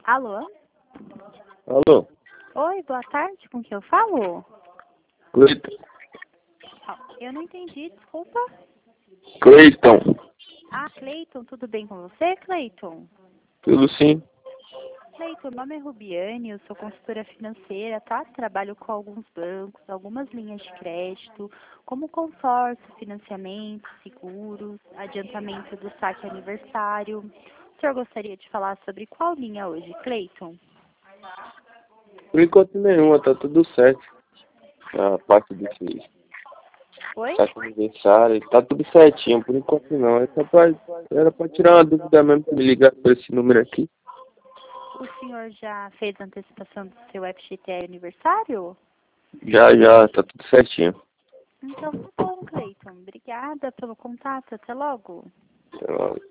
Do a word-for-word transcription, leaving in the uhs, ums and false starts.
Alô? Alô? Oi, boa tarde, com quem eu falo? Cleiton. Oh, eu não entendi, desculpa. Cleiton. Ah, Cleiton, tudo bem com você, Cleiton? Tudo sim. Cleiton, meu nome é Rubiane, eu sou consultora financeira, tá? Trabalho com alguns bancos, algumas linhas de crédito, como consórcio, financiamento, seguros, adiantamento do saque aniversário. O senhor gostaria de falar sobre qual linha hoje, Cleiton? Por enquanto nenhuma, tá tudo certo. A parte desse Oi? saque aniversário, tá tudo certinho, por enquanto não. É só pra, era pra tirar uma dúvida mesmo, pra me ligar por esse número aqui. O senhor já fez a antecipação do seu F G T aniversário? Já, já, tá tudo certinho. Então tá bom, Cleiton. Obrigada pelo contato. Até logo. Até logo.